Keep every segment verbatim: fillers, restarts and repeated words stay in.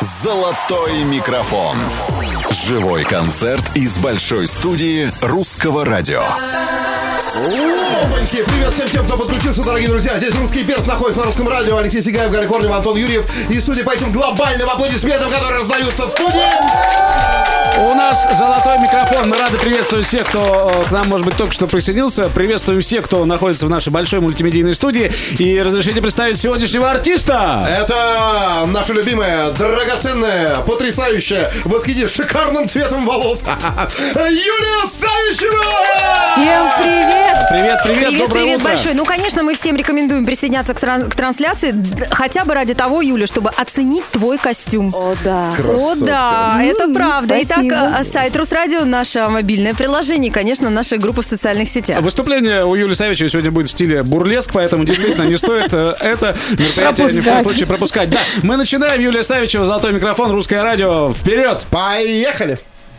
«Золотой микрофон». Живой концерт из большой студии Русского радио. Опаньки! Привет всем тем, кто подключился, дорогие друзья. Здесь «Русский перс» находится на Русском радио. Алексей Сигаев, Гарри Корнев, Антон Юрьев. И судя по этим глобальным аплодисментам, которые раздаются в студии... У нас «Золотой микрофон». Мы рады приветствовать всех, кто к нам, может быть, только что присоединился. Приветствуем всех, кто находится в нашей большой мультимедийной студии. И разрешите представить сегодняшнего артиста. Это наша любимая, драгоценная, потрясающая, восхитительная, шикарным цветом волос Юлия Савичева! Всем привет! Привет, привет, привет, доброе привет утро. большое. Ну, конечно, мы всем рекомендуем присоединяться к, тран- к трансляции, хотя бы ради того, Юля, чтобы оценить твой костюм. О, да. О, да, это М-м, правда. спасибо. Итак, сайт Русрадио, наше мобильное приложение, и, конечно, наша группа в социальных сетях. Выступление у Юли Савичевой сегодня будет в стиле бурлеск, поэтому действительно не стоит э, это мероприятие ни в коем случае пропускать. Да, мы начинаем. Юлия Савичева, «Золотой микрофон», Русское радио. Вперед! Поехали!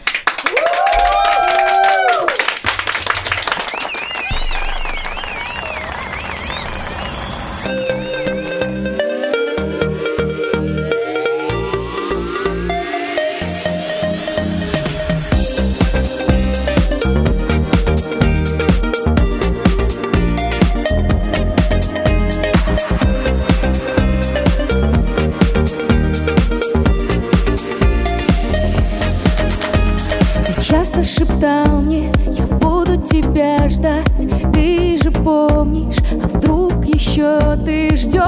Часто шептал мне, я буду тебя ждать. Ты же помнишь, а вдруг еще ты ждешь?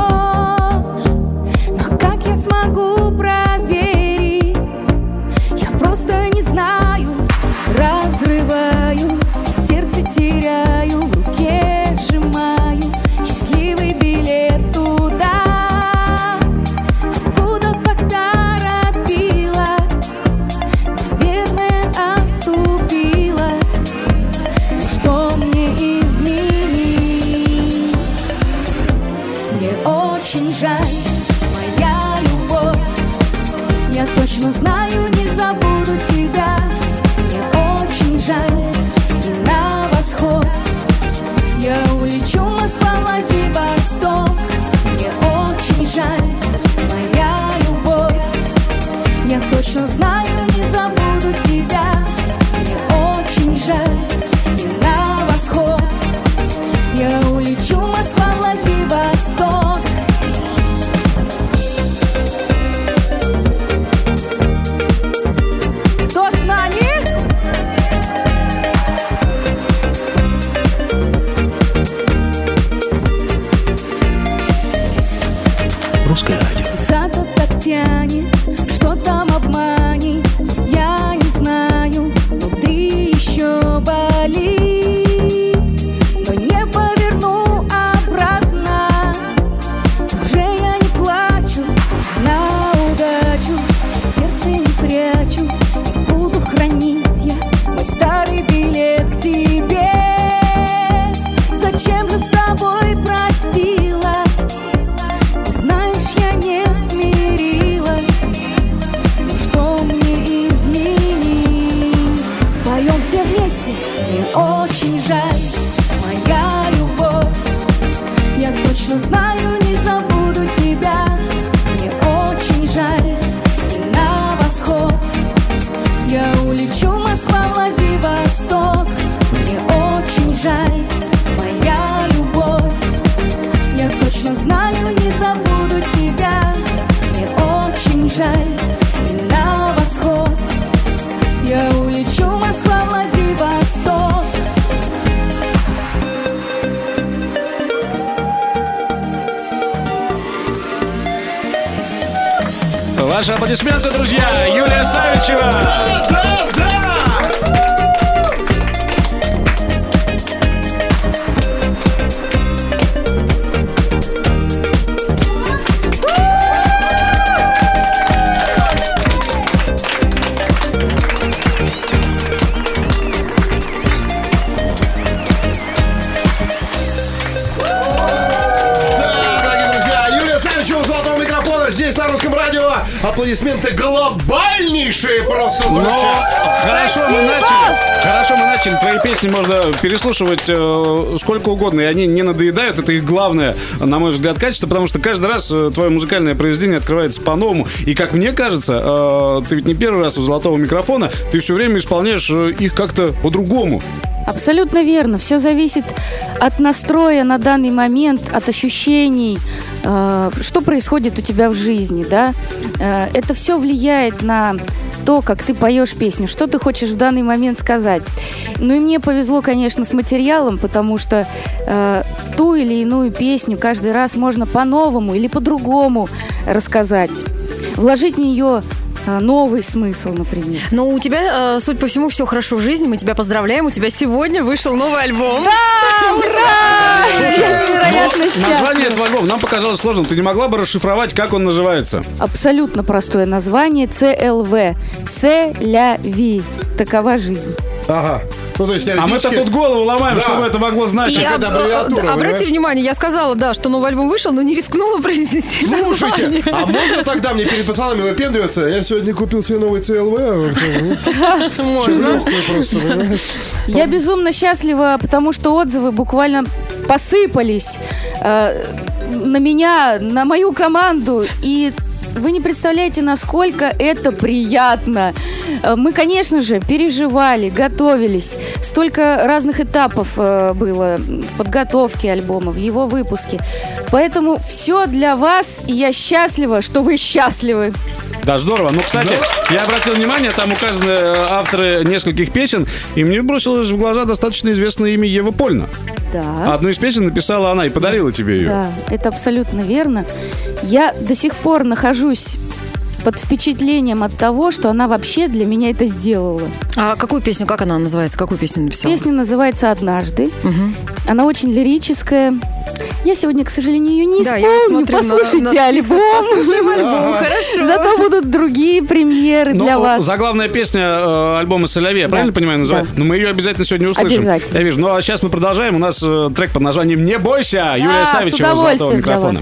Но как я смогу проверить? Я просто не знаю. Разрываюсь, сердце теряю, в руке сжимаю счастливый билет туда, откуда так торопилась. Наверное, оступилась. Но что мне изменить? Мне очень жаль, моя любовь. Я точно знаю, не забуду тебя. Мне очень жаль, и на восход я улечу, Москва, Владивосток. Мне очень жаль, моя любовь. Я точно знаю, не забуду тебя. Мне очень жаль, и на восход я улечу, Москва, Владивосток. Кто с нами? Русское радио. Куда-то так тянет, что там обманет, я не знаю, внутри еще болит. Но не поверну обратно, уже я не плачу на удачу, сердце не прячу, буду хранить я мой старый билет к тебе. Зачем же с тобой простилась? Ты знаешь, я не смирилась. Ну что мне изменить? Поем все вместе. Мне очень жаль, моя любовь. Я точно знаю, не забуду тебя. Мне очень жаль, и на восход я улечу, Москва, Владивосток. Мне очень жаль, моя любовь. Я точно знаю, не забуду тебя. Мне очень жаль, и на восход я улечу, Москва, Владивосток. Ваши аплодисменты, друзья. Юлия Савичева. Да, да! Да, дорогие друзья, Юлия Савичева, «Золотого микрофона» здесь на Русском радио. аплодисменты глобальнейшие просто звучат. Но хорошо мы начали. Хорошо мы начали. Твои песни можно переслушивать э, сколько угодно, и они не надоедают. Это их главное, на мой взгляд, качество, потому что каждый раз э, твое музыкальное произведение открывается по-новому. И, как мне кажется, э, ты ведь не первый раз у золотого микрофона, ты все время исполняешь э, их как-то по-другому. Абсолютно верно. Все зависит от настроя на данный момент, от ощущений, э, что происходит у тебя в жизни, да. Э, это все влияет на то, как ты поешь песню, что ты хочешь в данный момент сказать. Ну и мне повезло, конечно, с материалом, потому что э, ту или иную песню каждый раз можно по-новому или по-другому рассказать, вложить в нее новый смысл, например. Но у тебя, судя по всему, все хорошо в жизни. Мы тебя поздравляем. У тебя сегодня вышел новый альбом. Да, ура! Я невероятно счастлива. Название этого альбома нам показалось сложным. Ты не могла бы расшифровать, как он называется? Абсолютно простое название. Це эл вэ. C'est la vie. Такова жизнь. Ага. Ну, то есть, а мы-то тут голову ломаем, да. чтобы это могло значить. И об, аббревиатура, обратите понимаешь? внимание, я сказала, да, что новый альбом вышел, но не рискнула произнести Слушайте, название. а можно тогда мне перед пацанами выпендриваться? Я сегодня купил себе новый Це эл вэ. Можно. Я безумно счастлива, потому что отзывы буквально посыпались э, на меня, на мою команду. И вы не представляете, насколько это приятно. Мы, конечно же, переживали, готовились. Столько разных этапов э, было в подготовке альбома, в его выпуске. Поэтому все для вас, и я счастлива, что вы счастливы. Да, здорово. Ну, кстати, я обратил внимание, там указаны авторы нескольких песен, и мне бросилось в глаза достаточно известное имя Ева Польна. Да. Одну из песен написала она и подарила тебе ее. Да, это абсолютно верно. Я до сих пор нахожусь под впечатлением от того, что она вообще для меня это сделала. А какую песню, как она называется? Какую песню написала? Песня называется «Однажды». Угу. Она очень лирическая. Я сегодня, к сожалению, ее не да, исполню. Послушайте на, на альбом. Послушаем альбом, хорошо. Зато будут другие премьеры Но для вас. Заглавная песня э, альбома «Соловей», я да. правильно понимаю, называется? Да. Но мы ее обязательно сегодня услышим. Обязательно. Я вижу. Ну, а сейчас мы продолжаем. У нас э, трек под названием «Не бойся». Да, Юлия Савичева у золотого микрофона.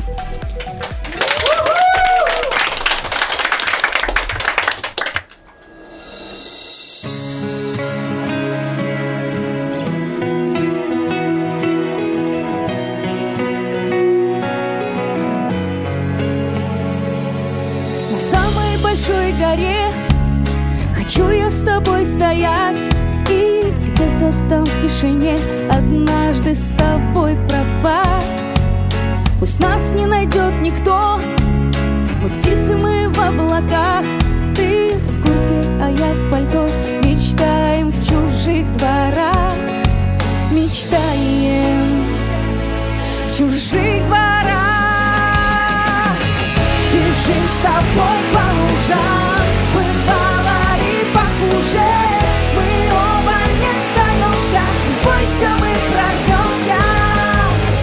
Хочу я с тобой стоять и где-то там в тишине однажды с тобой пропасть. Пусть нас не найдет никто, мы птицы, мы в облаках. Ты в куртке, а я в пальто. Мечтаем в чужих дворах. Мечтаем в чужих дворах. Бежим с тобой по лужам. Бывало и похуже. Мы оба не сдаемся. Не бойся, мы прорвемся.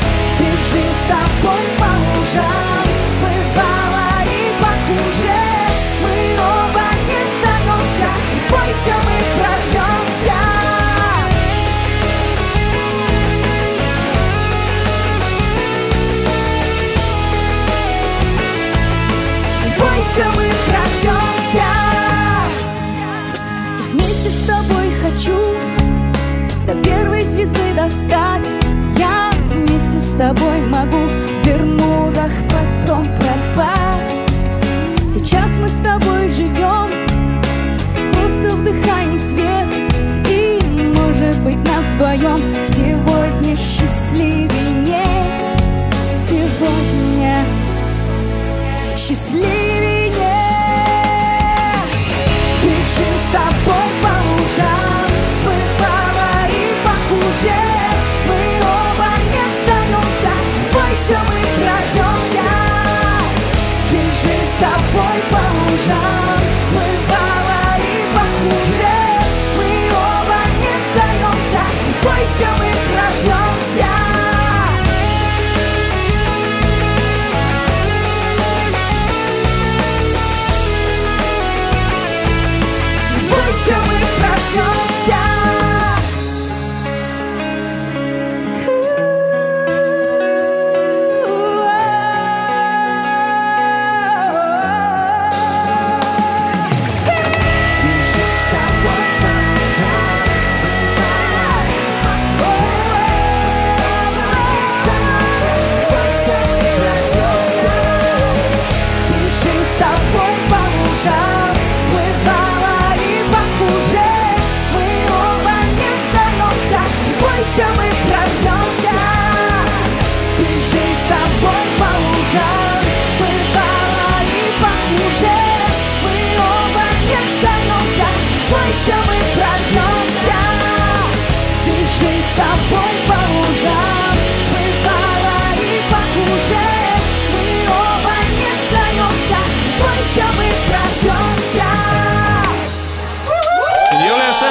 Бежим с тобой по лужам. Бывало и похуже.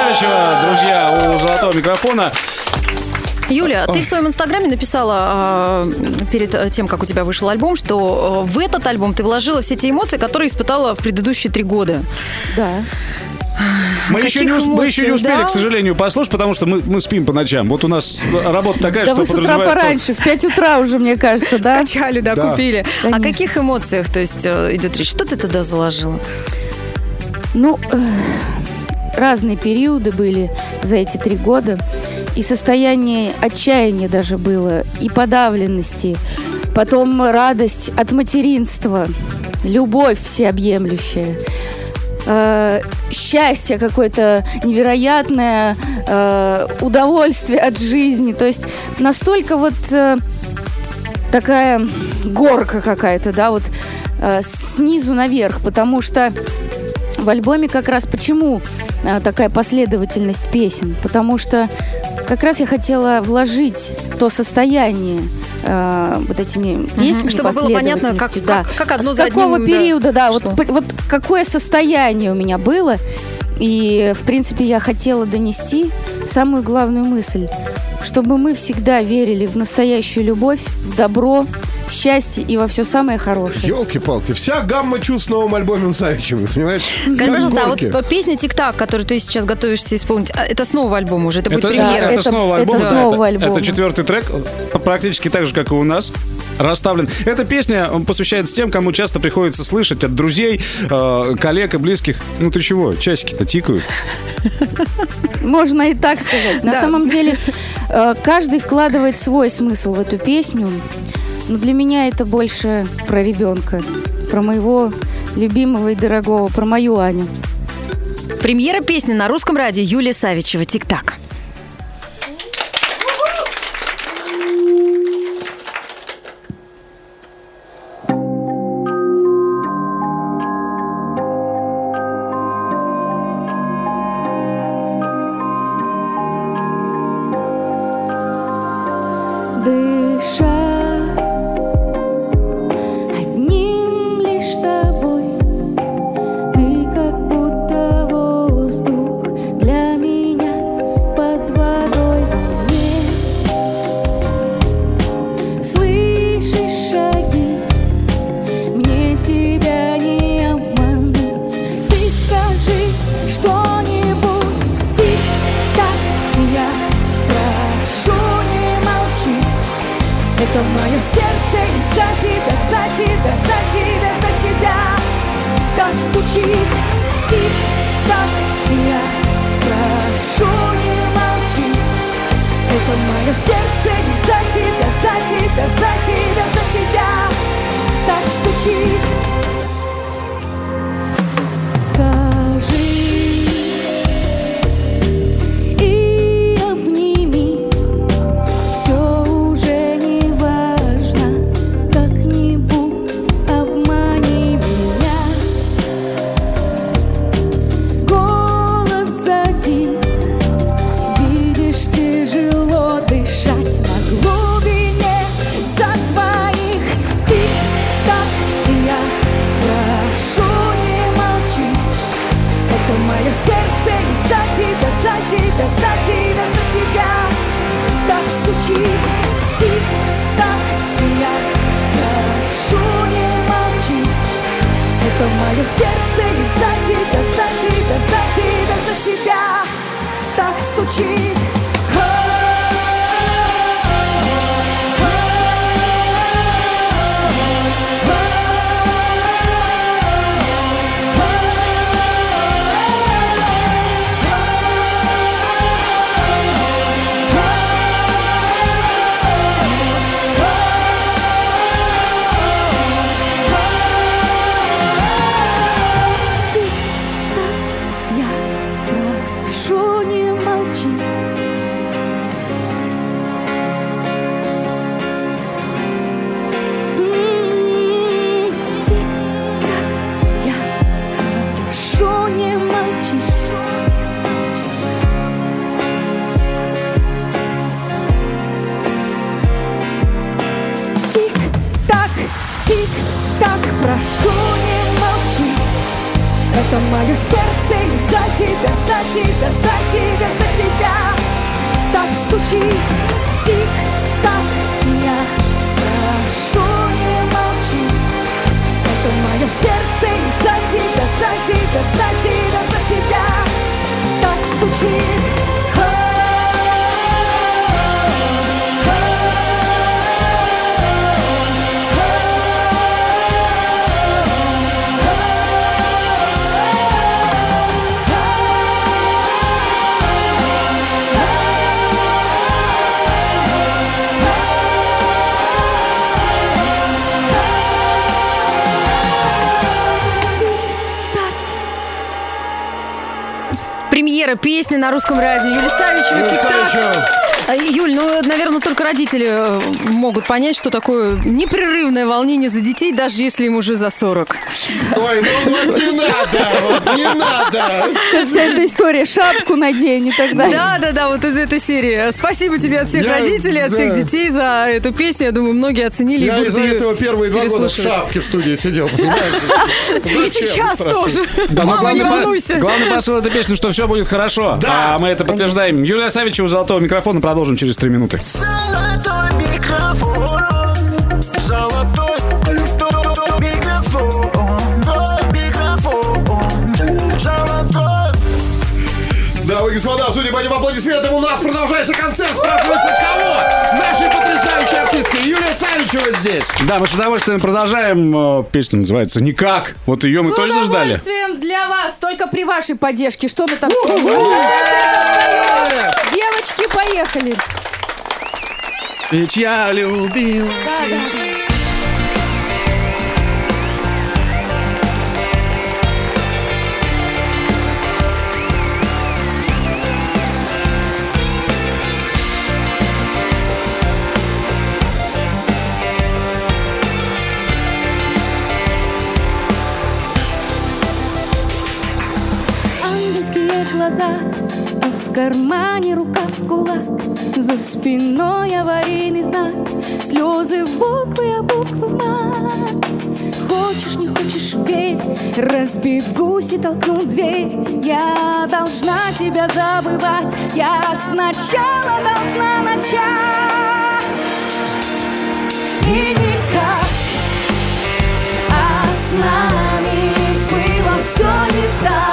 Савичева, друзья, у золотого микрофона. Юля, ты в своем инстаграме написала э, перед тем, как у тебя вышел альбом, что э, в этот альбом ты вложила все те эмоции, которые испытала в предыдущие три года. Да. Мы еще, не, мы еще не успели, да? к сожалению, послушать, потому что мы, мы спим по ночам. Вот у нас работа такая, Да что вы с утра подразумевается... пораньше, в пять утра уже, мне кажется, да? Скачали, да, Да. купили. Конечно. О каких эмоциях, то есть, э, идет речь? Что ты туда заложила? Ну, э, разные периоды были за эти три года. И состояние отчаяния даже было, и подавленности. Потом радость от материнства, любовь всеобъемлющая. Э, счастье какое-то невероятное, э, удовольствие от жизни. То есть настолько вот э, такая горка какая-то, да, вот э, снизу наверх, потому что в альбоме как раз почему э, такая последовательность песен? Потому что как раз я хотела вложить то состояние э, вот этими песнями, Чтобы было понятно, как, последовательностью, да. как, как одно С за какого одним, да, периода, да, вот, шло. по- вот какое состояние у меня было. И, в принципе, я хотела донести самую главную мысль, чтобы мы всегда верили в настоящую любовь, в добро, в счастье и во все самое хорошее. Елки-палки, вся гамма чувств в новом альбоме у Савичева, понимаешь? Скажи, Как пожалуйста, а горки. вот песня «Тик-так», которую ты сейчас готовишься исполнить, а это с нового альбома уже, это будет Это, премьера? это, Это- с нового это альбома. с да, нового это, альбома. это четвертый трек, практически так же, как и у нас. Расставлен. Эта песня посвящается тем, кому часто приходится слышать от друзей, э, коллег и близких. Ну ты чего, часики-то тикают. Можно и так сказать. На Да. самом деле, э, каждый вкладывает свой смысл в эту песню. Но для меня это больше про ребенка, про моего любимого и дорогого, про мою Аню. Премьера песни на русском радио Юлия Савичева «Тик-так». Дышать одним лишь тобой. Ты как будто воздух для меня под водой во мне. Слышишь шаги, мне себя не обмануть. Ты скажи что-нибудь, тик-так, я прошу, не молчи. Это мое сердце и за тебя, за тебя, за тебя, за тебя так стучит. Тик-так, я прошу, не молчи. Это мое сердце и за тебя, за тебя, за тебя, за тебя так стучит. Скажи и обними. Все уже не важно, как-нибудь обмани меня. Голос затих, видишь, тяжело дышать на глубине. За твоих тик-так я Это мое сердце и за тебя, за тебя, за тебя, за тебя так стучит, тик-так, я прошу, не молчи. Это мое сердце и за тебя, за тебя, за тебя, за тебя так стучит. Премьера песни на русском радио. Юлия Савичева, «Тик-так». Юль, ну, наверное, только родители могут понять, что такое непрерывное волнение за детей, даже если им уже за сорок. Ой, ну вот не надо, вот не надо. Сейчас эта история, шапку надень и так далее. Да-да-да, вот из этой серии. Спасибо тебе от всех Я, родителей, от да. всех детей за эту песню. Я думаю, многие оценили Я и будут из-за ее этого первые два года в переслушивать. шапке в студии сидел, понимаете? И Зачем? сейчас Прошу. тоже. Да, но Мама, не главный, волнуйся. по- главный посыл этой песни, что все будет хорошо. Да. А мы это подтверждаем. Юлия Савичева, «Золотого микрофона». Продолжим через три минуты. Золотой микрофон, золотой микрофон, микрофон, золотой. Дамы и господа, судя по этим аплодисментам, у нас продолжается концерт. Спрашивается, кого? Нашей потрясающей артисткой Юлия Савичева здесь. Да, мы с удовольствием продолжаем. Э, Песня называется «Никак». Вот ее мы С точно ждали. удовольствием для вас, только при вашей поддержке. Что мы там все? Девочки, поехали. Ведь я любил. Да, да, да. Ангельские глаза, а в кармане рука в кулак. За спиной аварийный знак. Слезы в буквы, а буквы в мат. Хочешь, не хочешь, верь. Разбегусь и толкну дверь. Я должна тебя забывать. Я сначала должна начать. И никак. А с нами было все не так.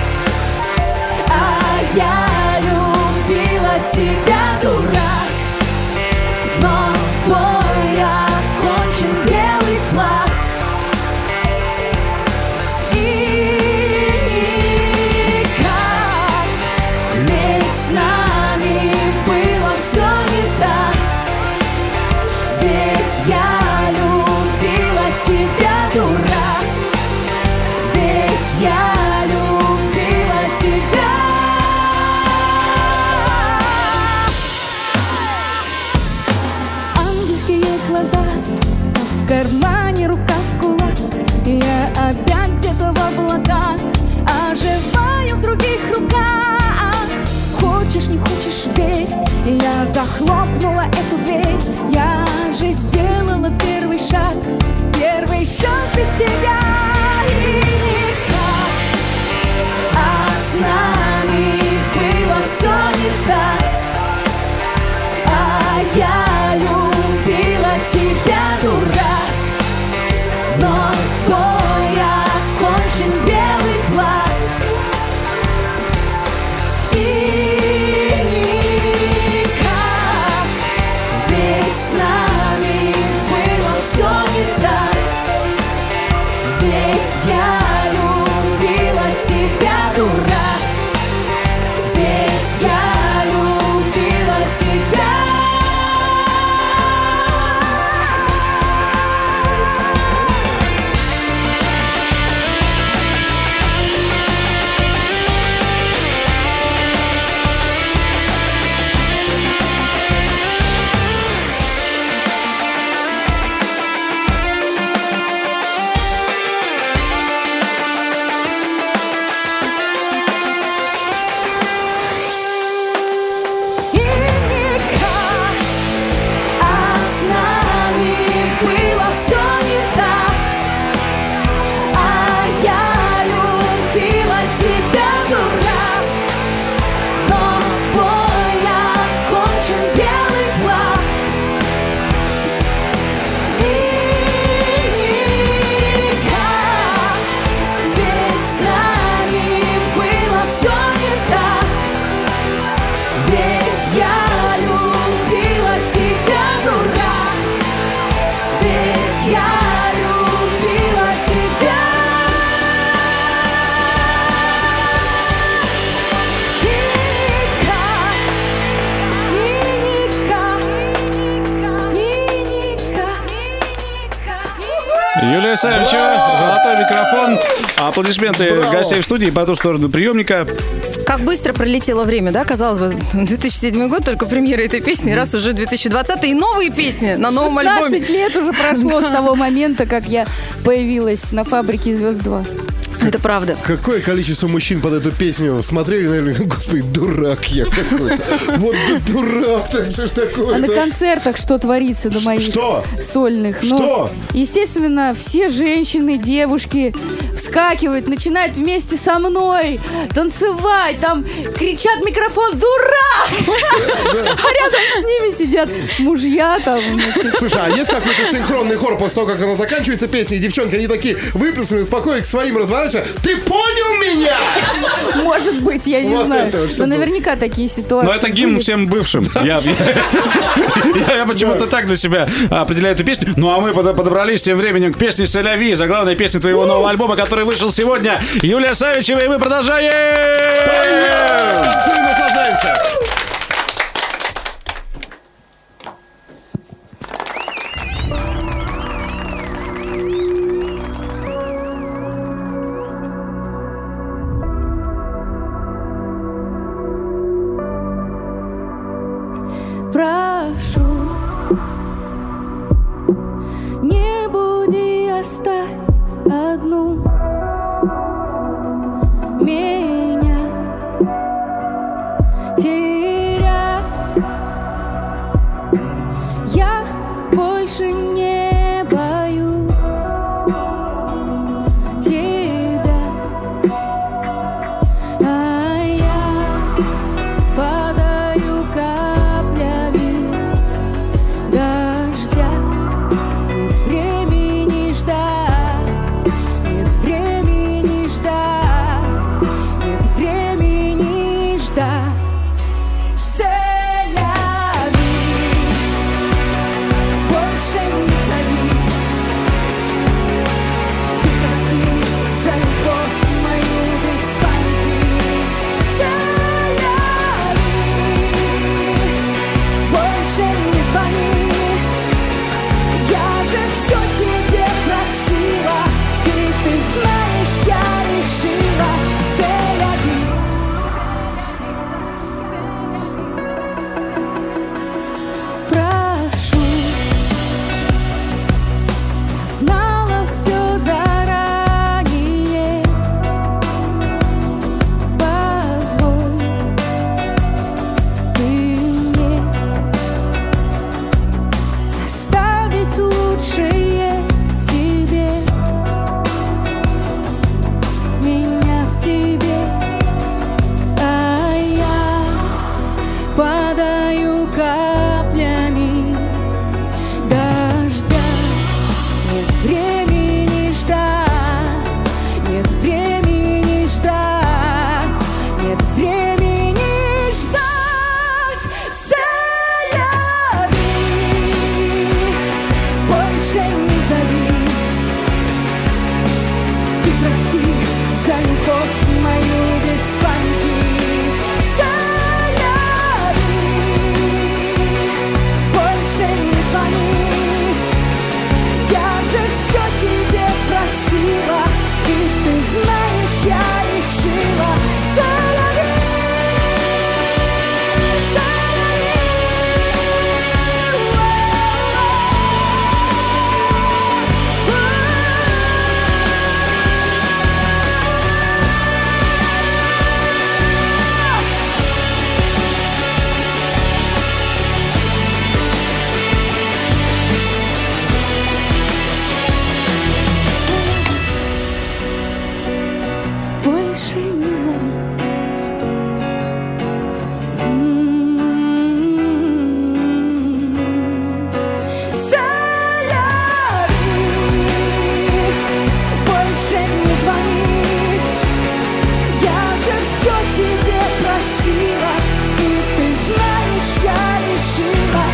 А я любила тебя, дурак. Но бой окончен, белый флаг. И никак. Ведь с нами было все не так. Ведь я любила тебя, дурак. Юлия Савичева, золотой микрофон. Аплодисменты Браво. гостей в студии по ту сторону приемника. Как быстро пролетело время, да? Казалось бы, две тысячи седьмой год, только премьера этой песни, раз уже две тысячи двадцатый, и новые песни на новом альбоме. шестнадцать лет уже прошло с того момента, как я появилась на «Фабрике звезд два». Это правда. Какое количество мужчин под эту песню смотрели, наверное, господи, дурак я какой-то. Вот ты дурак, так что ж А на такое-то? концертах что творится на моих Что? сольных? Ну, Что? естественно, все женщины, девушки вскакивают, начинают вместе со мной танцевать, там кричат в микрофон «Дурак!» А рядом с ними сидят мужья там. значит. Слушай, а есть какой-то синхронный хор после того, как она заканчивается песня, и девчонки, они такие выплеснули спокойно к своим разворачиваются. Ты понял меня? Может быть, я не Вот знаю. это вот что Но было. наверняка такие ситуации. Но это гимн были. всем бывшим. Я, я- я почему-то так для себя определяю эту песню. Ну а мы под- подобрались тем временем к песне «Соляви», заглавной песне твоего нового альбома, который вышел сегодня. Юлия Савичева, и мы продолжаем! Танцуем, наслаждаемся. Прошу, не буди, оставь одну меня терять. Я больше не боюсь тебя, а я падаю каплями дождя. Нет времени ждать, нет времени ждать, нет времени ждать. Соляви, больше не зови. Ты прости за любовь мою без памяти. Соляви, больше не звони. Я же все тебе простила, и ты знаешь, я решила. Соляви. Прошу, я знала все заранее. Позволь ты мне оставить лучшее в тебе, меня в тебе, а я падаю каплями дождя. Нет времени ждать, нет времени ждать, нет времени ждать. Соляви, больше не зови. Ты прости за любовь мою без памяти. Соляви, больше не звони. Я же все тебе простила, и ты знаешь, я решила. Соляви, больше не зови. М-м-м. Соляви, больше не звони. Я же все тебе простила, и ты знаешь, я решила.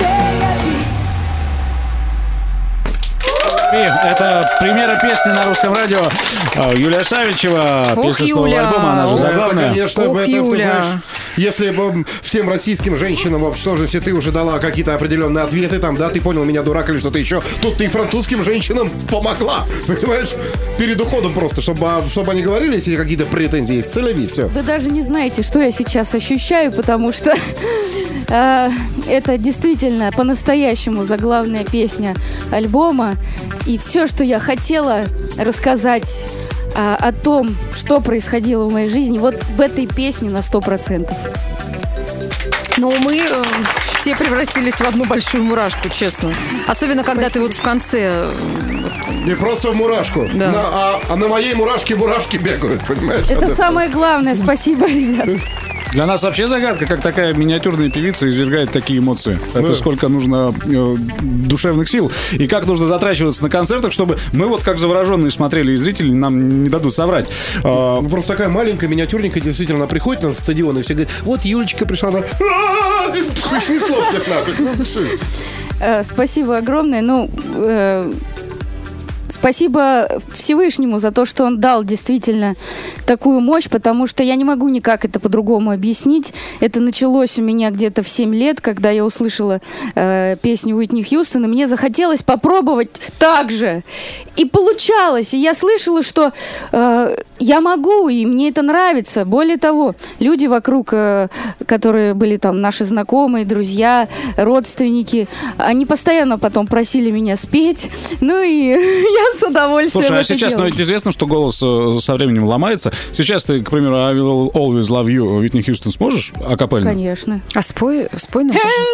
Соляви. И это премьера песни на русском радио. А, Юлия Савичева, Ох, песня с нового Юля. альбома, она же Ох, Это, заглавная. конечно, Ох, это, ты Юля. знаешь, Если бы всем российским женщинам в общей сложности ты уже дала какие-то определенные ответы, там, да, ты понял меня, дурак, или что-то еще, тут ты и французским женщинам помогла, понимаешь? Перед уходом просто, чтобы, чтобы они говорили, если какие-то претензии есть, целеви, все. Вы даже не знаете, что я сейчас ощущаю, потому что э, это действительно по-настоящему заглавная песня альбома. И все, что я хотела рассказать э, о том, что происходило в моей жизни, вот в этой песне на сто процентов. Ну, мы э, все превратились в одну большую мурашку, честно. Особенно, когда Спасибо. ты вот в конце... Не просто в мурашку, Да. на, а, а на моей мурашке мурашки бегают, понимаешь? Это Вот самое главное. Спасибо, ребят. Для нас вообще загадка, как такая миниатюрная певица извергает такие эмоции. Это Да. сколько нужно э, душевных сил. И как нужно затрачиваться на концертах, чтобы мы вот как завороженные смотрели, и зрители нам не дадут соврать. А, Ну, просто такая маленькая, миниатюрненькая, действительно, она приходит на стадион, и все говорят, вот Юлечка пришла, она... Хоть снесло всех нафиг. Ну, что? Э, Спасибо огромное. Ну, э, спасибо Всевышнему за то, что он дал действительно такую мощь, потому что я не могу никак это по-другому объяснить. Это началось у меня где-то в семь лет, когда я услышала э, песню Уитни Хьюстон, и мне захотелось попробовать так же. И получалось. И я слышала, что э, я могу, и мне это нравится. Более того, люди вокруг, э, которые были там наши знакомые, друзья, родственники, они постоянно потом просили меня спеть. Ну и я с удовольствием Слушай, а это сейчас, ну, делаю. ведь известно, что голос э, со временем ломается. Сейчас ты, к примеру, I will always love you, Уитни Хьюстон, сможешь акапельно? Конечно. А спой, спой нам, пожалуйста.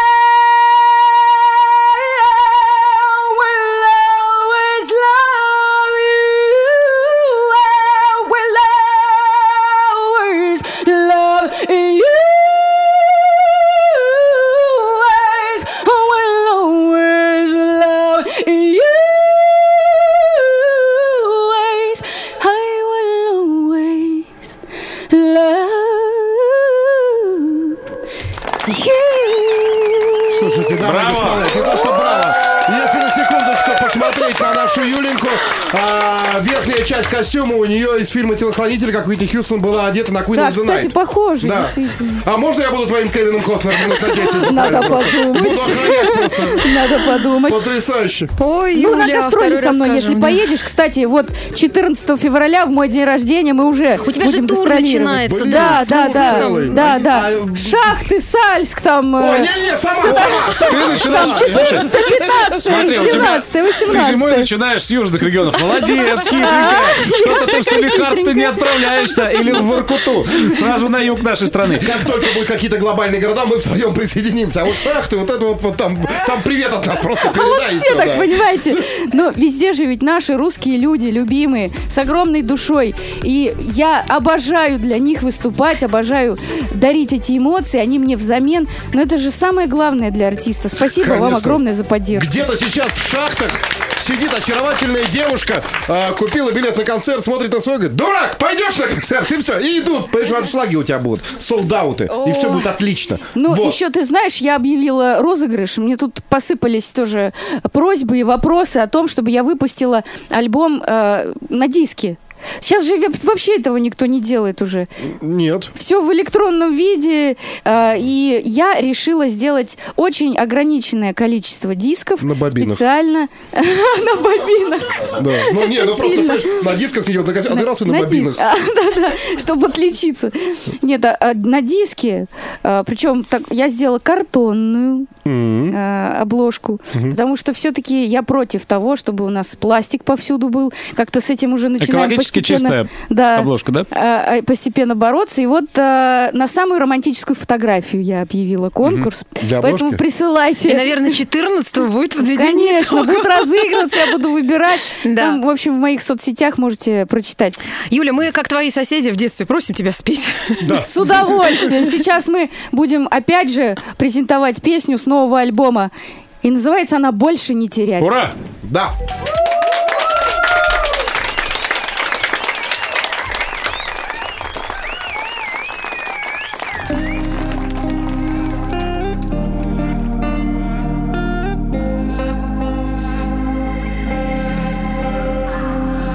Слушайте, давай, Браво! господа, не то что браво. Если на секундочку посмотреть на нашу Юленьку, а, верхняя часть костюма у нее из фильма «Телохранитель», как Уитни Хьюстон была одета на Queen Да, of the кстати, Night. похоже, Да. действительно. А можно я буду твоим Кевином Костнером на статье? Надо подумать. Буду охранять просто. Надо подумать. Потрясающе. Ой, Ну, на Юля, гастроли второй со мной, раз если скажем, да. поедешь. Кстати, вот четырнадцатого февраля, в мой день рождения, мы уже У тебя же будем тур гастролировать. начинается. Блин, Да, тур да, да, целый. да, да. А- Шахты, Сальск, там... э, Ой, не-не, сама, сама, Ты сама. начинаешь, слушай, пятнадцатое, смотри, у тебя... семнадцатое, Ты зимой восемнадцатое. начинаешь с южных регионов. Молодец, хитренькая. Что-то ты в Салихард ты не отправляешься. Или в Воркуту. Сразу на юг нашей страны. Как только будут какие-то глобальные города, мы втроем присоединимся. А вот шахты, вот это вот, вот там, там привет от нас просто передай. и Все всё, так, да. понимаете? Но везде же ведь наши русские люди, любимые, с огромной душой. И я обожаю для них выступать, обожаю дарить эти эмоции, они мне взамен. Но это же самое главное для артиста. Спасибо вам Конечно. огромное за поддержку. Где-то сейчас в шахтах сидит очаровательная девушка, а, купила билет на концерт, смотрит на свой, говорит, дурак, пойдешь на концерт, и все, и идут, понимаешь, аншлаги у тебя будут, солдауты, и все будет отлично. Ну, Вот. еще ты знаешь, я объявила розыгрыш. Мне тут посыпались тоже просьбы и вопросы о том, чтобы я выпустила альбом э, на диске. Сейчас же ве- вообще этого никто не делает уже. Нет. Все в электронном виде. э, и я решила сделать очень ограниченное количество дисков. На бобинах. Специально. На бобинах. Да. Ну, не, ну просто, Сильно. понимаешь, на дисках не делают, на кассетах, один раз и на, На бобинах. диск. А, да-да, чтобы отличиться. Нет, а, а, на диске, а, причем так, я сделала картонную а, обложку, потому что все-таки я против того, чтобы у нас пластик повсюду был. Как-то с этим уже начинаем Экологически постепенно... чистая да, обложка, да? а, а, постепенно бороться. И вот а, на самую романтическую фотографию я объявила конкурс. Для Поэтому обложки? присылайте. И, наверное, четырнадцатого будет подведение Конечно, итогов. будут разыгрываться, я буду выбирать. Да. Там, в общем, в моих соцсетях можете прочитать. Юля, мы, как твои соседи в детстве, просим тебя спеть. Да. С удовольствием. Сейчас мы будем опять же презентовать песню с нового альбома. И называется она «Больше не терять». Ура! Да.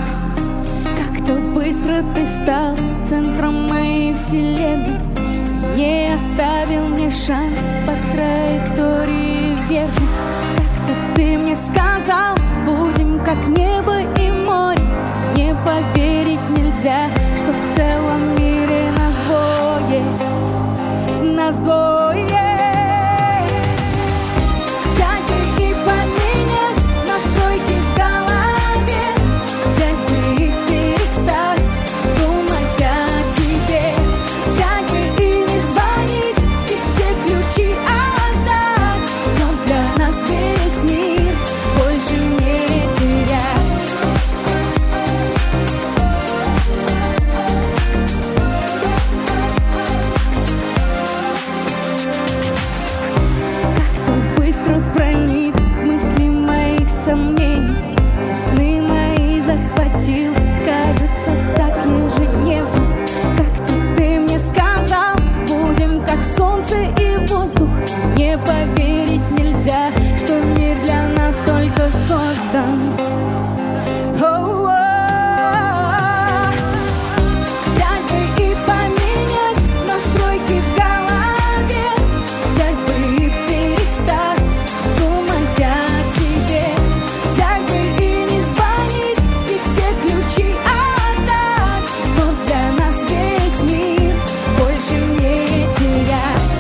Как-то быстро ты стал центром моей вселенной. не оставил мне шанс по траектории верной. Как-то ты мне сказал, будем как небо и море. Не поверить нельзя, что в целом мире нас двое, нас двое. Взять бы и поменять настройки в голове, взять бы и перестать думать о тебе, взять бы и не звонить, и все ключи отдать, но для нас весь мир больше не терять. Как-то быстро проник в мысли моих сомнений, все сны мои захватил, кажется, так ежедневно. Как-то ты мне сказал, будем как солнце и воздух. Не поверить нельзя, что мир для нас только создан. Оу-оу. Взять бы и поменять настройки в голове, взять бы и перестать думать о тебе, взять бы и не звонить, и все ключи отдать, но для нас весь мир больше не терять.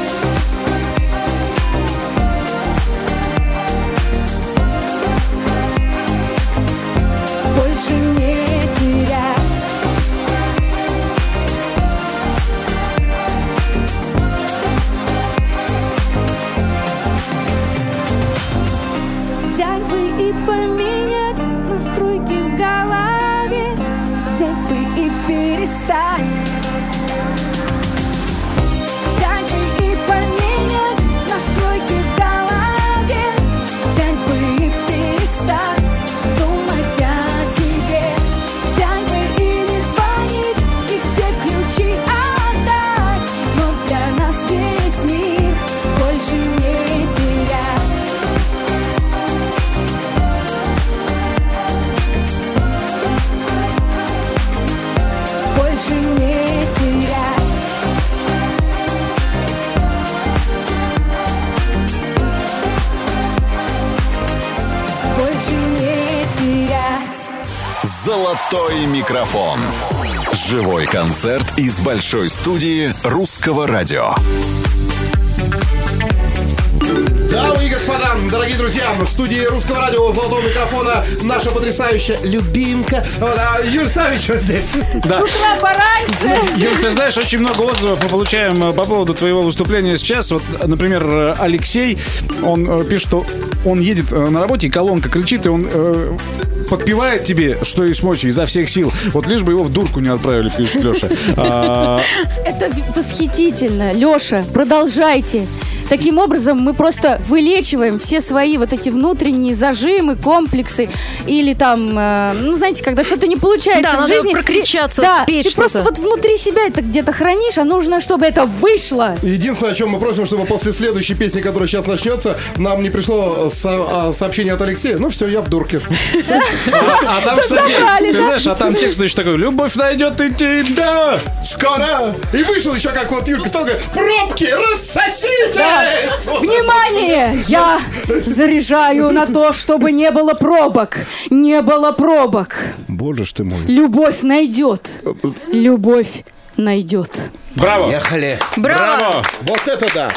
Больше не терять. Взять бы и поменять настройки в голове, взять бы и перестать. Взять бы и поменять настройки в голове, взять бы и перестать думать о тебе, взять бы и не звонить, и все ключи отдать, но для нас весь мир больше не терять. Больше не терять. Больше не терять. Золотой микрофон. Живой концерт из большой студии Русского радио. Дамы и господа, дорогие друзья, в студии Русского радио «Золотого микрофона» наша потрясающая любимка Юль Савич вот здесь. Да. С утра пораньше. Юр, ты знаешь, очень много отзывов мы получаем э, по поводу твоего выступления сейчас. Вот, например, э, Алексей, он э, пишет, что он едет э, на работе, и колонка кричит, и он э, подпевает тебе, что есть мочи, изо всех сил. Вот лишь бы его в дурку не отправили, пишет Леша. А, Это восхитительно. Леша, продолжайте. Таким образом, мы просто вылечиваем все свои вот эти внутренние зажимы, комплексы или там, э, ну, знаете, когда что-то не получается Да, в надо жизни. прокричаться, Да, спеть ты что-то. просто вот внутри себя это где-то хранишь, а нужно, чтобы это вышло. Единственное, о чем мы просим, чтобы после следующей песни, которая сейчас начнется, нам не пришло со- а, сообщение от Алексея. Ну все, я в дурке. а там, кстати, Забрали, ты да? знаешь, а там текст еще такой: любовь найдет и тебя. Скоро! И вышел еще как вот Юрка стал говорить: пробки, рассоситесь! Вот. Внимание! Я заряжаю на то, чтобы не было пробок. Не было пробок. Боже ж ты мой. Любовь найдет. Любовь найдет. Браво! Ехали. Браво! Вот это да.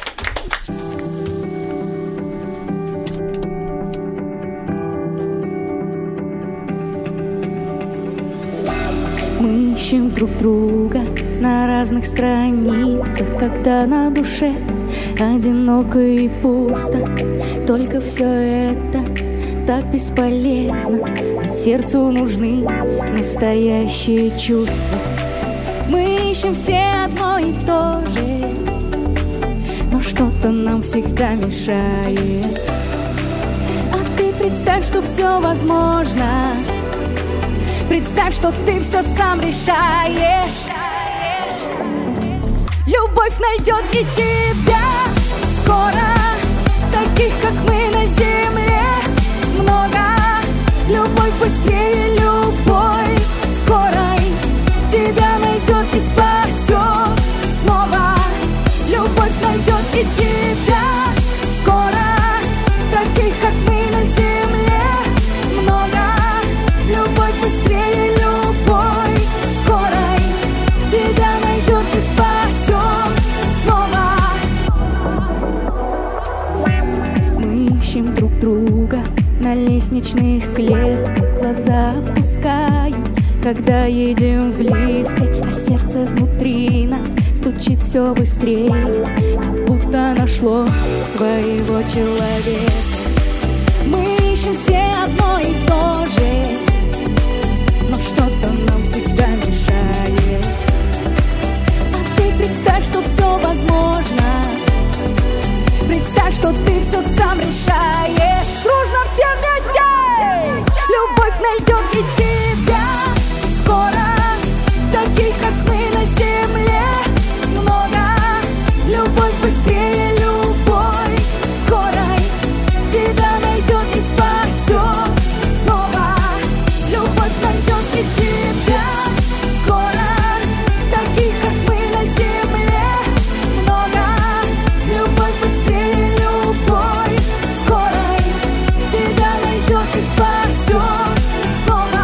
Мы ищем друг друга на разных страницах, когда на душе одиноко и пусто. Только все это так бесполезно, ведь сердцу нужны настоящие чувства. Мы ищем все одно и то же, но что-то нам всегда мешает. А ты представь, что все возможно. Представь, что ты все сам решаешь. Любовь найдет и тебя скоро. Таких, как мы на земле, много. Любовь быстрее любой скорой. Тебя найдет и спасет снова. лестничных клетках глаза опускаем, когда едем в лифте, а сердце внутри нас стучит все быстрее, как будто нашло своего человека. Мы ищем все одно и то же, но что-то нам всегда мешает. А ты представь, что все возможно. Представь, что ты все сам решаешь. Дружно все вместе! Любовь найдет и тебя скоро. Таких, как мы на земле, много. Любовь быстрее любой скорой. Тебя найдет и спасет снова. Любовь найдет и тебя скоро. Таких, как мы на земле, много. Любовь быстрее любой скорой. Тебя найдет и спасет снова.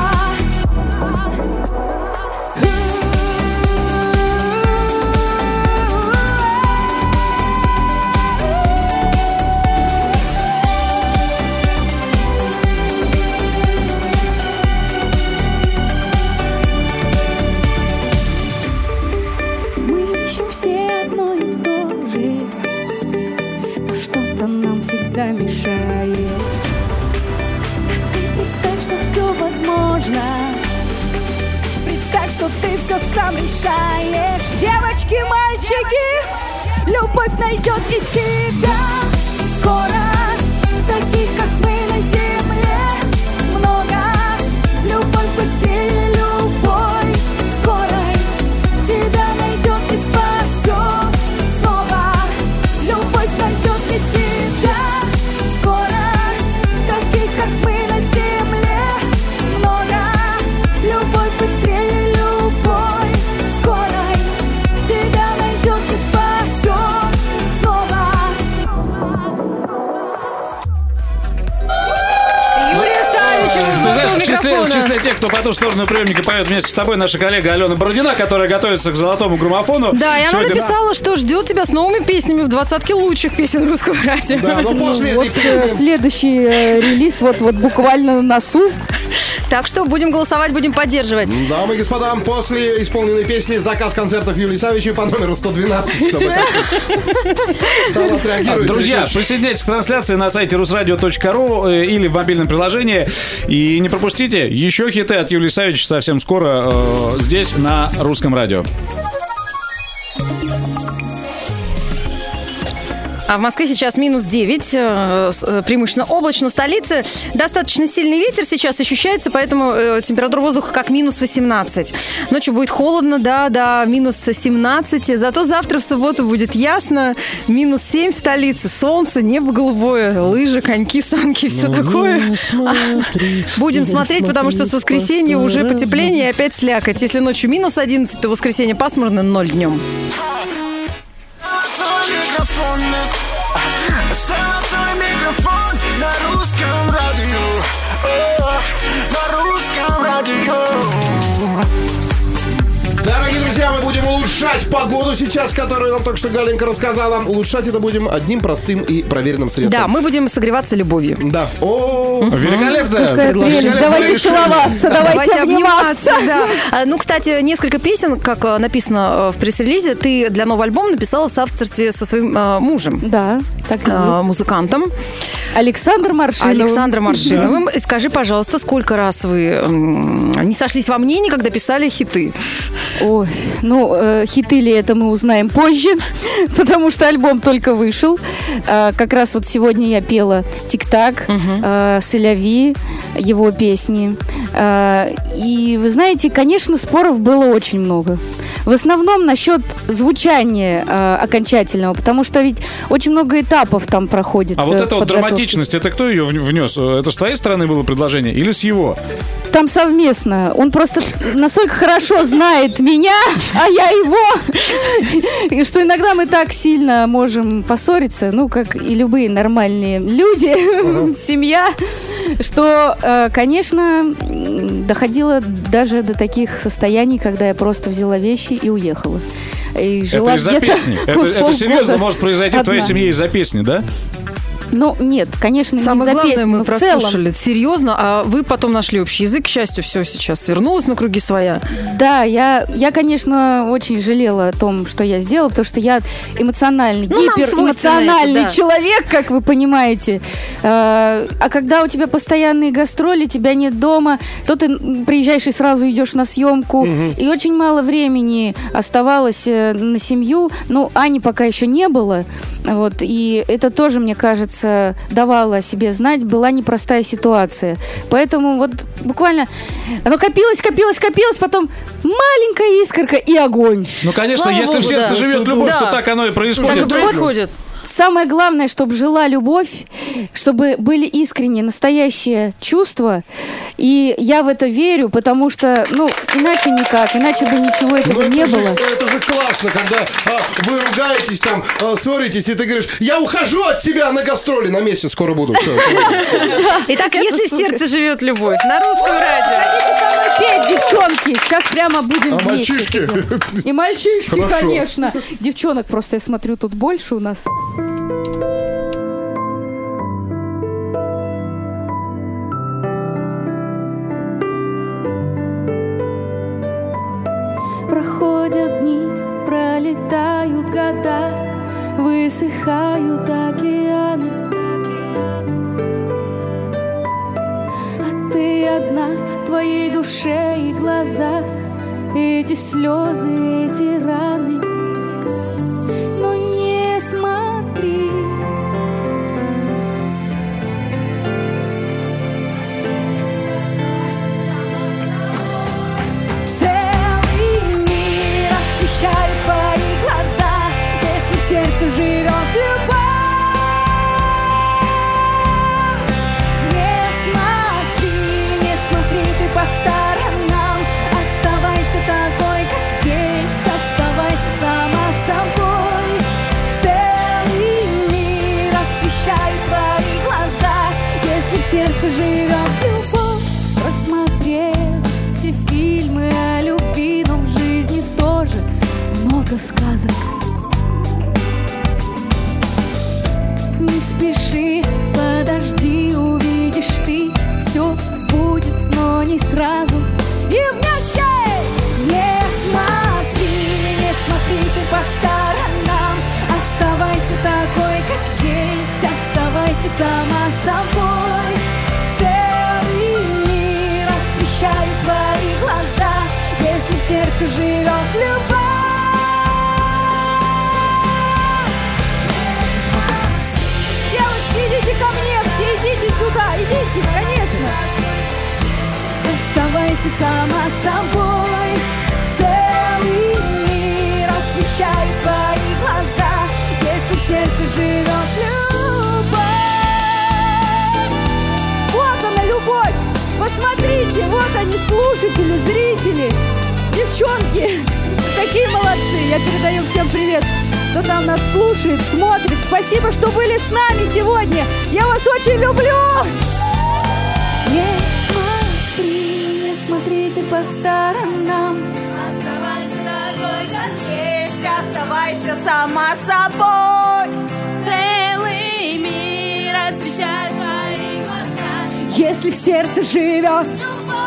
Мы ищем все одно и то же, но что-то нам всегда мешает. А ты представь, что все возможно. Представь, что ты все сам решаешь. Девочки, мальчики, любовь найдет и тебя скоро. Таких, как мы на земле, много. Любовь быстрее любой скорой. Тебя найдет и спасет снова. Любовь найдет и тебя скоро. Таких, как мы на земле, много. Любовь быстрее любой скорой. Тебя найдет и спасет снова. Юлия Савичева, Ты знаешь, в числе, в микрофона. числе тех, кто по ту сторону приемника поет вместе с тобой, наша коллега Алена Бородина, которая готовится к золотому граммофону. Да, и она Сегодня- написала, что ждет тебя с новыми песнями в двадцатке лучших песен русского радио. Да, но после Вот этой э, песни... следующий э, релиз вот, вот буквально на носу. Так что будем голосовать, будем поддерживать. Дамы и господа, после исполненной песни заказ концертов Юлии Савичевой по номеру сто двенадцать, чтобы там отреагировать. Друзья, присоединяйтесь к трансляции на сайте русрадио точка ру э, или в мобильном приложении. И не пропустите еще хиты от Юлии Савичевой совсем скоро э, здесь, на Русском радио. А в Москве сейчас минус девять, э, с- э, преимущественно облачно. В столице достаточно сильный ветер сейчас ощущается, поэтому э, температура воздуха как минус восемнадцать. Ночью будет холодно, да, до минус семнадцать. Зато завтра в субботу будет ясно. Минус семь в столице. Солнце, небо голубое, лыжи, коньки, санки, все такое. Будем смотреть, потому что с воскресенья уже потепление и опять слякоть. Если ночью минус одиннадцать, то в воскресенье пасмурно, ноль днем. Золотой микрофон, золотой микрофон на русском радио, о, на русском радио. Дорогие друзья, мы будем улучшать погоду сейчас, которую нам только что Галенька рассказала. Улучшать это будем одним простым и проверенным средством. Да, мы будем согреваться любовью. Да. О, Великолепно. Какая прелесть. Давайте целоваться, давайте обниматься. да. А, Ну, кстати, несколько песен, как а, написано а, в пресс-релизе, ты для нового альбома написала в соавторстве со своим а, мужем, Да, так и а, есть. музыкантом Александр Маршинов. Александром Маршиновым. И скажи, пожалуйста, сколько раз вы м, не сошлись во мнении, когда писали хиты? Ой, ну, э, хиты ли это мы узнаем позже, потому что альбом только вышел. Э, как раз вот сегодня я пела «Тик-так», э, «Селяви», его песни. Э, и, вы знаете, конечно, споров было очень много. В основном насчет звучания э, окончательного, потому что ведь очень много этапов там проходит. А вот э, эта вот подготовки. драматичность, это кто ее внес? Это с твоей стороны было предложение или с его? Там совместно. Он просто настолько хорошо знает меня, а я его, и что иногда мы так сильно можем поссориться, ну, как и любые нормальные люди, семья, что, э, конечно, м, доходило даже до таких состояний, когда я просто взяла вещи и уехала. И жила Это из-за где-то песни? Это, это полгода серьезно может произойти в твоей одна. семье из-за песни, да? Ну, нет, конечно, Самое не за главное песню, мы но в целом. прослушали. Серьезно, а вы потом нашли общий язык. К счастью, все сейчас вернулось на круги своя. Да, я, я, конечно, очень жалела о том, что я сделала, потому что я эмоциональный, Ну, нам гиперэмоциональный свойственно это, да. человек, как вы понимаете. А, а когда у тебя постоянные гастроли, тебя нет дома, то ты приезжаешь и сразу идешь на съемку, и очень мало времени оставалось э, на семью. Ну, Ани пока еще не было, вот, и это тоже, мне кажется, давала о себе знать, была непростая ситуация. Поэтому вот буквально оно копилось, копилось, копилось, потом маленькая искорка и огонь. Ну, конечно, Слава если Богу, в сердце да. живет любовь, Да. то так оно и происходит. Так и происходит. Самое главное, чтобы жила любовь, чтобы были искренние, настоящие чувства. И я в это верю, потому что, ну, иначе никак, иначе бы ничего этого Ну, не это же, было. это же классно, когда а, вы ругаетесь там, а, ссоритесь, и ты говоришь, я ухожу от тебя на гастроли, на месяц скоро буду. Всё, Итак, если в сердце живет любовь, на русском радио. Петь, девчонки, сейчас прямо будем А вместе мальчишки? петь. И мальчишки, Хорошо. конечно. Девчонок просто, я смотрю, тут больше у нас. Проходят дни, пролетают года, высыхают океаны. А ты одна в твоей душе и глазах, эти слезы, эти раны. Но не смотри. Целый мир освещает твои глаза, если в сердце живет любовь. Не смотри, не смотри ты по сторонам, оставайся такой, как есть, оставайся сама собой. Целый мир освещает твои глаза, если в сердце живет любовь. Просмотрев все фильмы о любви, но в жизни тоже много сказок. Не спеши, подожди, увидишь ты, все будет, но не сразу. И вместе не смотри, не смотри ты по сторонам, оставайся такой, как есть, оставайся сама собой. Целый мир освещает твои глаза, если в сердце живет любовь. Девочки, идите ко мне, все идите сюда, идите, конечно. Оставайся сама собой. Целый мир освещает твои глаза, если в сердце живет любовь. Вот она, любовь. Посмотрите, вот они, слушатели, зрители. Девчонки, такие молодцы. Я передаю всем привет, кто там нас слушает, смотрит. Спасибо, что были с нами сегодня. Я вас очень люблю. Не смотри, не смотри ты по сторонам, оставайся такой, как есть, оставайся сама собой. Целый мир освещает твои глаза, если в сердце живет любовь.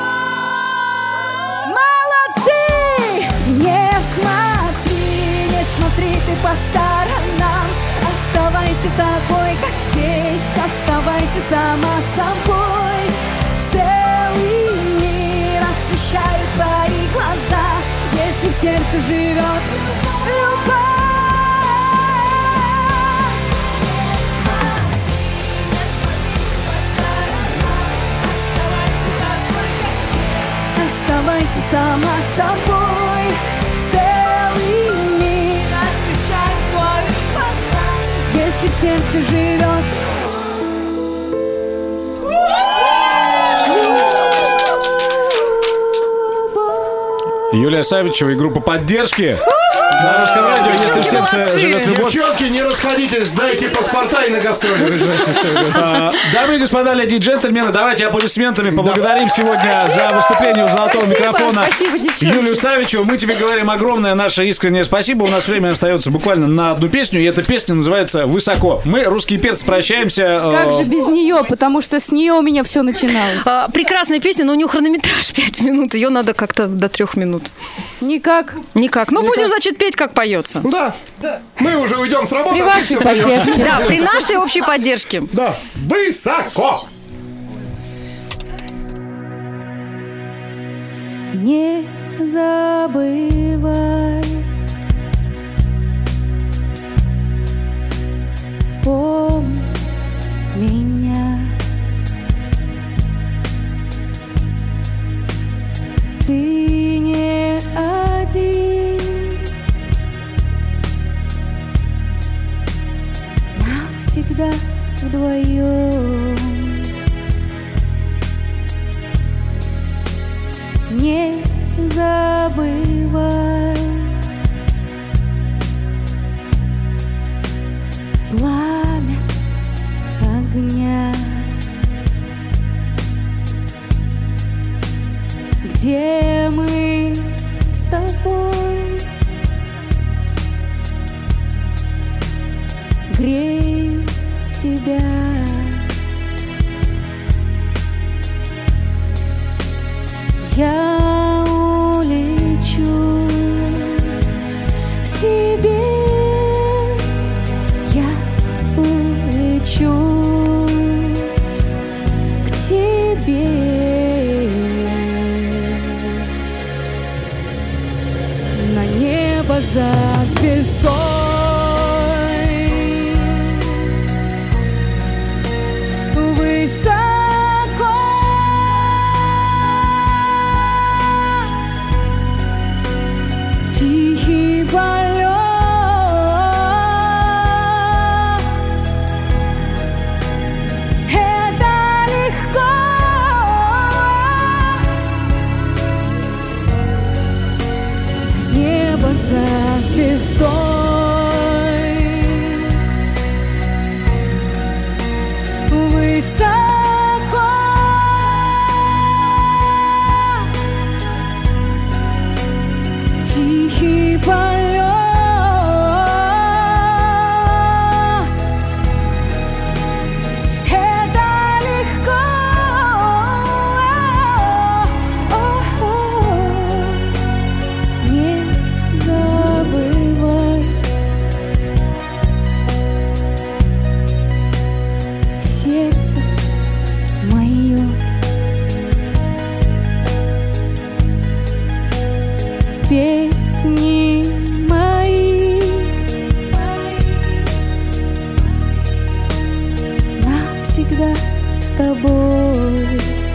Молодцы! Не смотри, не смотри ты по сторонам, оставайся такой, как есть, оставайся сама собой. Целый мир освещает твои глаза, если в сердце живет любовь. Оставайся сама собой. Целый мир освещает твои глаза, если в сердце живет. Юлия Савичева и группа поддержки. На Русском радио, если в сердце молодцы. живет любовь. Девчонки, не расходитесь, сдайте паспорта и на гастроли уезжайте. А, Дамы и господа, леди и джентльмены, давайте аплодисментами поблагодарим сегодня за выступление у золотого Спасибо, микрофона спасибо, девчонки. Юлию Савичеву. Мы тебе говорим огромное наше искреннее спасибо. У нас время остается буквально на одну песню, и эта песня называется «Высоко». Мы, русские перцы, прощаемся. Как же э, без нее, потому что с нее у меня все начиналось. А, прекрасная песня, но у нее хронометраж пять минут. Ее надо как-то до трех минут. Никак. Никак. Ну, будем, значит, петь, как поется. Да. Мы уже уйдем с работы. При а ты вашей всё поешь. поддержке. Да, при нашей общей поддержке. Да. Высоко. Не забывай, помни меня. Ты не один, навсегда вдвоем. Не забывай, пламя огня, где мы с тобой греем себя. Я улечу в себе, я улечу к тебе. На небо за звездой, высоко. Тихий полет, это легко. Небо за звездой, высоко. Тихий полет, это легко. Не забывай, сердце мое. Песни мои навсегда с тобой.